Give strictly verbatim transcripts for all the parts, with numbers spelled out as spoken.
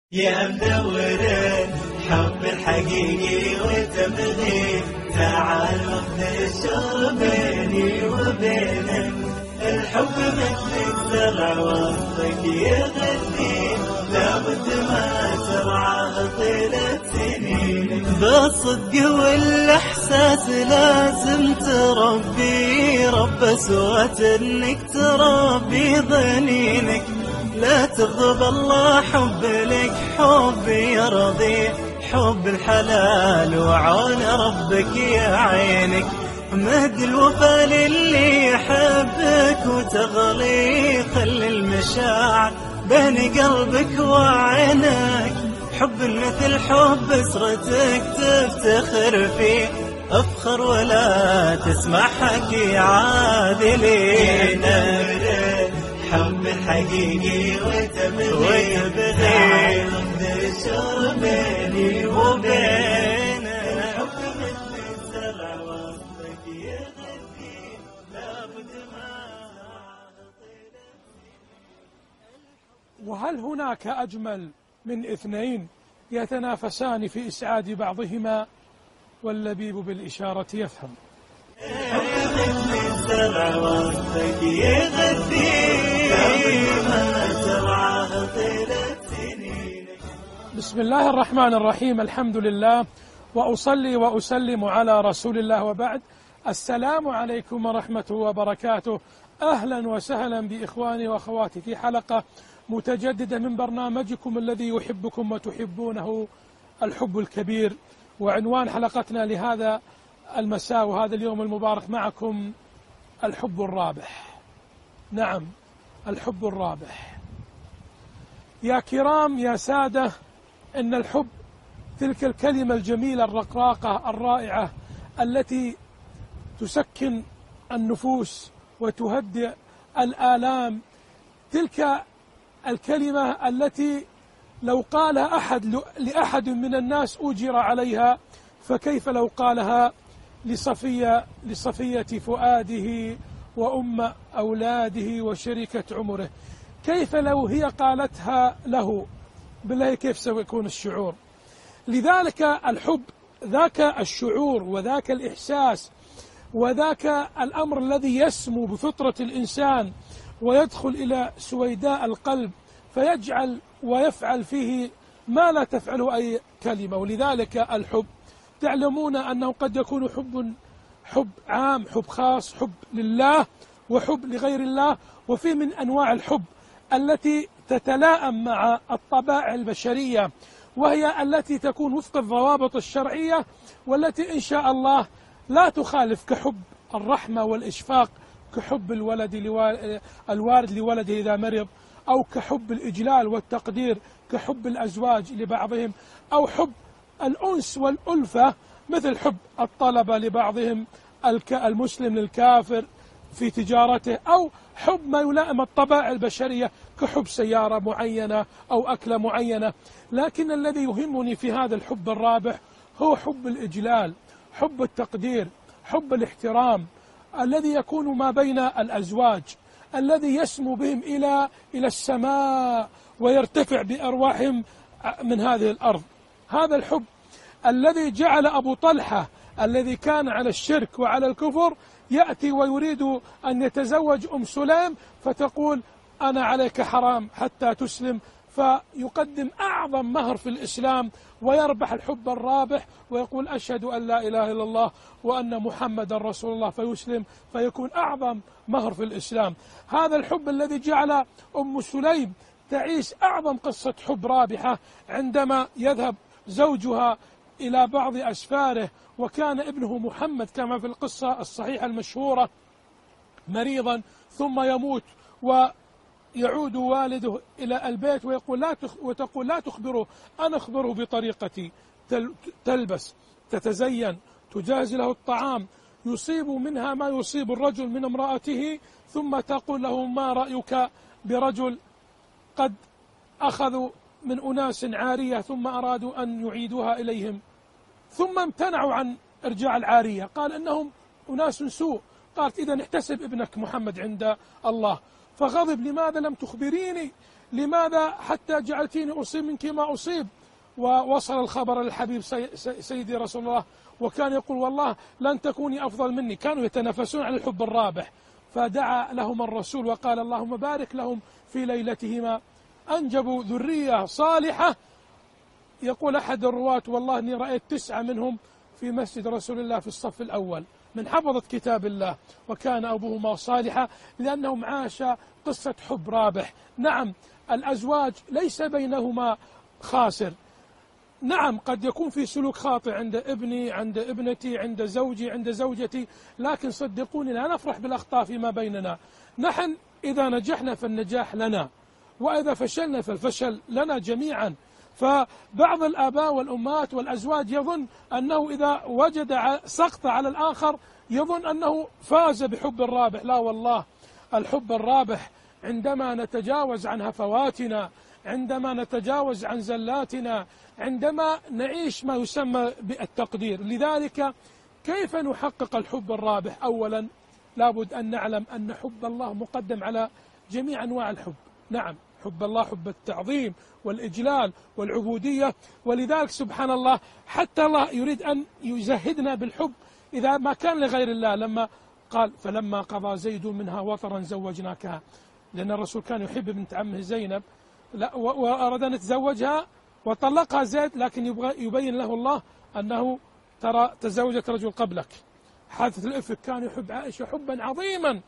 يا مدور الحب الحقيقي وتبغي تعال وخذ الشر بيني وبينك. الحب مثلك زرع وسطك يغني لابد ما ترعاه طيلة سنين. بالصدق والاحساس لازم تربي رب سوى انك تربي ضنينك. لا تغضب الله حب لك حب يرضي حب الحلال وعون ربك يا عينك. مهد الوفا للي يحبك وتغلي خل المشاعر بين قلبك وعينك. حب مثل حب اسرتك تفتخر فيه افخر ولا تسمع حكي عادلين. حب الحقيقي وتبغي تعال وخذ الشر بيني وبينك. الحب مثل الزرع وسطك يغني لابد ما. وهل هناك أجمل من اثنين يتنافسان في إسعاد بعضهما؟ واللبيب بالإشارة يفهم. الزرع وسطك يغني لابد ما ترعاه طيلة سنينك. بسم الله الرحمن الرحيم. الحمد لله وأصلي وأسلم على رسول الله، وبعد. السلام عليكم ورحمة وبركاته. أهلا وسهلا بإخواني وأخواتي في حلقة متجددة من برنامجكم الذي يحبكم وتحبونه، الحب الكبير. وعنوان حلقتنا لهذا المساء وهذا اليوم المبارك معكم الحب الرابح. نعم، الحب الرابح. يا كرام يا سادة، إن الحب تلك الكلمة الجميلة الرقراقة الرائعة التي تسكن النفوس وتهدئ الآلام. تلك الكلمة التي لو قال أحد لأحد من الناس أجر عليها، فكيف لو قالها لصفية لصفية فؤاده وأم أولاده وشريكة عمره؟ كيف لو هي قالتها له؟ بالله كيف سيكون الشعور؟ لذلك الحب ذاك الشعور وذاك الإحساس وذاك الأمر الذي يسمو بفطرة الإنسان ويدخل إلى سويداء القلب فيجعل ويفعل فيه ما لا تفعله أي كلمة. ولذلك الحب تعلمون أنه قد يكون حب حب عام، حب خاص، حب لله وحب لغير الله. وفي من أنواع الحب التي تتلائم مع الطبائع البشرية، وهي التي تكون وفق الضوابط الشرعية، والتي إن شاء الله لا تخالف، كحب الرحمة والإشفاق، كحب الولد الوالد لولده إذا مرض، أو كحب الإجلال والتقدير كحب الأزواج لبعضهم، أو حب الأنس والألفة مثل حب الطلبة لبعضهم، المسلم للكافر في تجارته، أو حب ما يلائم الطبائع البشرية كحب سيارة معينة أو أكلة معينة. لكن الذي يهمني في هذا الحب الرابح هو حب الإجلال، حب التقدير، حب الاحترام الذي يكون ما بين الأزواج، الذي يسمو بهم إلى إلى السماء ويرتفع بأرواحهم من هذه الأرض. هذا الحب الذي جعل أبو طلحة الذي كان على الشرك وعلى الكفر يأتي ويريد أن يتزوج أم سليم، فتقول أنا عليك حرام حتى تسلم، فيقدم أعظم مهر في الإسلام ويربح الحب الرابح ويقول أشهد أن لا إله إلا الله وأن محمد رسول الله، فيسلم فيكون أعظم مهر في الإسلام. هذا الحب الذي جعل أم سليم تعيش أعظم قصة حب رابحة عندما يذهب زوجها إلى بعض أسفاره، وكان ابنه محمد كما في القصة الصحيحة المشهورة مريضا ثم يموت، ويعود والده إلى البيت ويقول لا تخ وتقول لا تخبره، أنا أخبره بطريقتي. تلبس، تتزين، تجهز له الطعام، يصيب منها ما يصيب الرجل من امرأته، ثم تقول له ما رأيك برجل قد أخذوا من أناس عارية ثم أرادوا أن يعيدوها إليهم، ثم امتنعوا عن إرجاع العارية، قال إنهم أناس سوء. قالت إذا احتسب ابنك محمد عند الله. فغضب، لماذا لم تخبريني؟ لماذا حتى جعلتيني أصيب منك ما أصيب؟ ووصل الخبر للحبيب سيدي رسول الله، وكان يقول والله لن تكوني أفضل مني. كانوا يتنافسون على الحب الرابح، فدعا لهم الرسول وقال اللهم بارك لهم في ليلتهما، أنجبوا ذرية صالحة. يقول أحد الرواة والله أني رأيت تسعة منهم في مسجد رسول الله في الصف الأول من حفظة كتاب الله، وكان أبوهما صالحا لأنهم عاشا قصة حب رابح. نعم الأزواج ليس بينهما خاسر، نعم قد يكون في سلوك خاطئ عند ابني، عند ابنتي، عند زوجي، عند زوجتي، لكن صدقوني لا نفرح بالأخطاء فيما بيننا. نحن إذا نجحنا فالنجاح لنا، وإذا فشلنا فالفشل لنا جميعا. فبعض الآباء والأمهات والأزواج يظن أنه إذا وجد سقط على الآخر يظن أنه فاز بحب الرابح. لا والله، الحب الرابح عندما نتجاوز عن هفواتنا، عندما نتجاوز عن زلاتنا، عندما نعيش ما يسمى بالتقدير. لذلك كيف نحقق الحب الرابح؟ أولا لابد أن نعلم أن حب الله مقدم على جميع أنواع الحب. نعم حب الله حب التعظيم والإجلال والعبودية، ولذلك سبحان الله حتى الله يريد أن يزهدنا بالحب إذا ما كان لغير الله، لما قال فلما قضى زيد منها وطرا زوجناكها، لأن الرسول كان يحب بنت عمه زينب وأراد أن يتزوجها وطلقها زيد، لكن يبغى يبين له الله أنه ترى تزوجت رجل قبلك. حادثة الإفك كان يحب عائشة حبا عظيما،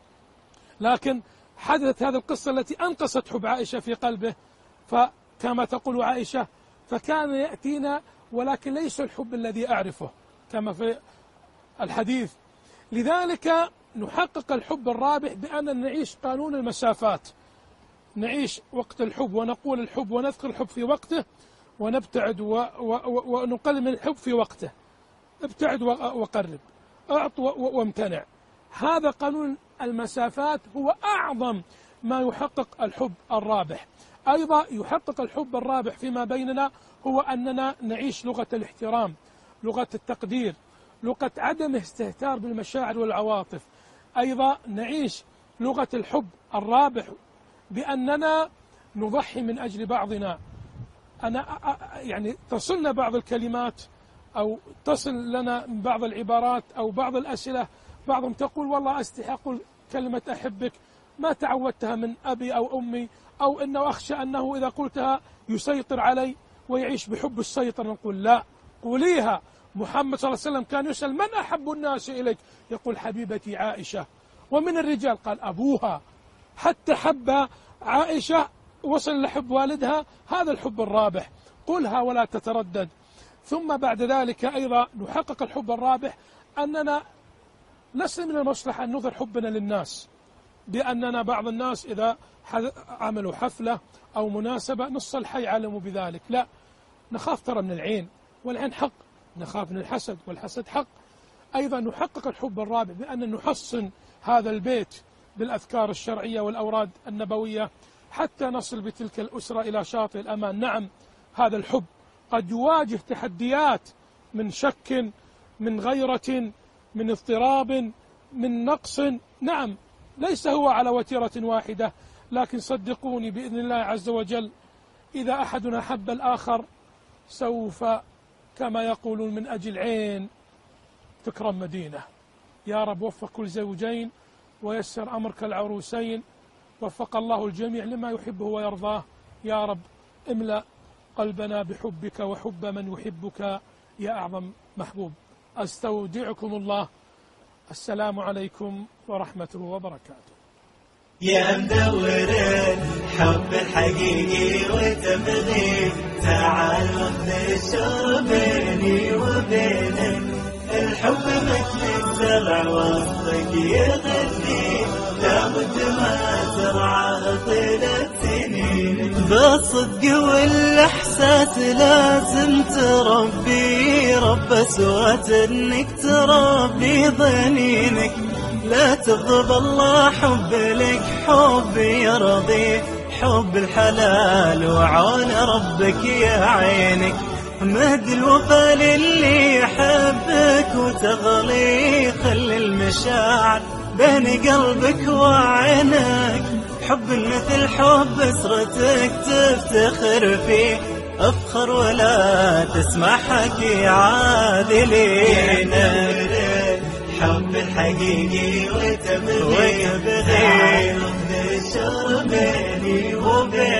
لكن حدثت هذه القصة التي أنقصت حب عائشة في قلبه، فكما تقول عائشة فكان يأتينا ولكن ليس الحب الذي أعرفه كما في الحديث. لذلك نحقق الحب الرابح بأن نعيش قانون المسافات، نعيش وقت الحب ونقول الحب ونذكر الحب في وقته، ونبتعد ونقلل من الحب في وقته. ابتعد وقرب، أعط وامتنع. هذا قانون المسافات هو أعظم ما يحقق الحب الرابح. أيضا يحقق الحب الرابح فيما بيننا هو أننا نعيش لغة الاحترام، لغة التقدير، لغة عدم استهتار بالمشاعر والعواطف. أيضا نعيش لغة الحب الرابح بأننا نضحي من أجل بعضنا. أنا يعني تصلنا بعض الكلمات أو تصل لنا بعض العبارات أو بعض الأسئلة، بعضهم تقول والله أستحي أقول كلمة أحبك ما تعودتها من أبي أو أمي، أو أنه أخشى أنه إذا قلتها يسيطر علي ويعيش بحب السيطرة. نقول لا، قوليها. محمد صلى الله عليه وسلم كان يسأل من أحب الناس إليك؟ يقول حبيبتي عائشة. ومن الرجال قال أبوها. حتى حب عائشة وصل لحب والدها، هذا الحب الرابح. قلها ولا تتردد. ثم بعد ذلك أيضا نحقق الحب الرابح أننا لسنا من المصلحة أن نظهر حبنا للناس، بأننا بعض الناس إذا عملوا حفلة أو مناسبة نص الحي علموا بذلك. لا، نخاف ترى من العين، والعين حق، نخاف من الحسد والحسد حق. أيضا نحقق الحب الرابح بأن نحصن هذا البيت بالأذكار الشرعية والأوراد النبوية حتى نصل بتلك الأسرة إلى شاطئ الأمان. نعم هذا الحب قد يواجه تحديات من شك، من غيرة، من اضطراب، من نقص. نعم ليس هو على وتيرة واحدة، لكن صدقوني بإذن الله عز وجل إذا أحدنا حب الآخر سوف كما يقولون من أجل عين تكرم مدينة. يا رب وفق كل زوجين ويسر أمرك العروسين، وفق الله الجميع لما يحبه ويرضاه. يا رب املأ قلبنا بحبك وحب من يحبك يا أعظم محبوب. أستودعكم الله. السلام عليكم ورحمة الله وبركاته. يا مدور الحب الحقيقي وتبغي، تعال وانتشر بيني وبينك. الحب مثل الزرع وسطك يغني، لابد ما ترعاه طيلة سنينك. بالصدق والإحساس لازم تربي، رب أسوة انك تربي ظنينك. لا تغضب الله حب لك حب يرضي، حب الحلال وعون ربك يا عينك. مهد الوفا للي يحبك وتغلي، خلي المشاعر بين قلبك وعينك. حب مثل حب أسرتك تفتخر فيه، افخر ولا تسمع حكي عاذلين. الحب الحقيقي وتبغي تعال نشر بيني وبينك.